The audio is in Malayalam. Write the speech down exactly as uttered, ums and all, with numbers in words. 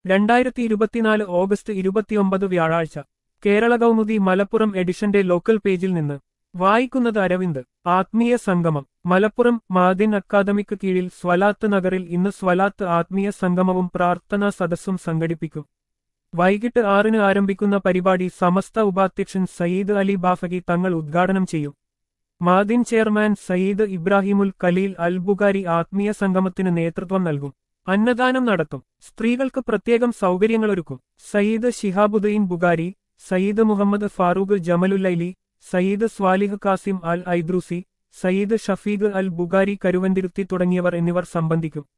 രണ്ടായിരത്തി ഇരുപത്തിനാല് ഓഗസ്റ്റ് ഇരുപത്തിയൊമ്പത് വ്യാഴാഴ്ച കേരള കൗമുദി മലപ്പുറം എഡിഷന്റെ ലോക്കൽ പേജിൽ നിന്ന് വായിക്കുന്നത് അരവിന്ദ്. ആത്മീയ സംഗമം മലപ്പുറം മാദിൻ അക്കാദമിക്ക് കീഴിൽ സ്വലാത്ത് നഗറിൽ ഇന്ന് സ്വലാത്ത് ആത്മീയ സംഗമവും പ്രാർത്ഥനാ സദസ്സും സംഘടിപ്പിക്കും. വൈകിട്ട് ആറിന് ആരംഭിക്കുന്ന പരിപാടി സമസ്ത ഉപാധ്യക്ഷൻ സയ്യിദ് അലി ബാഫഖി തങ്ങൾ ഉദ്ഘാടനം ചെയ്യും. മാദിൻ ചെയർമാൻ സയ്യിദ് ഇബ്രാഹിമുൽ ഖലീൽ അൽ ബുഖാരി ആത്മീയ സംഗമത്തിന് നേതൃത്വം നൽകും. അന്നദാനം നടത്തും. സ്ത്രീകൾക്ക് പ്രത്യേകം സൗകര്യങ്ങളൊരുക്കും. സയ്യിദ് ശിഹാബുദ്ദീൻ ബുഖാരി, സയ്യിദ് മുഹമ്മദ് ഫാറൂഖ് ജമലുല്ലൈലി, സയ്യിദ് സ്വാലിഹ് കാസിം അൽ ഐദ്രൂസി, സയ്യിദ് ഷഫീഖ് അൽ ബുഖാരി കരുവന്തിരുത്തി തുടങ്ങിയവർ എന്നിവർ സംബന്ധിക്കും.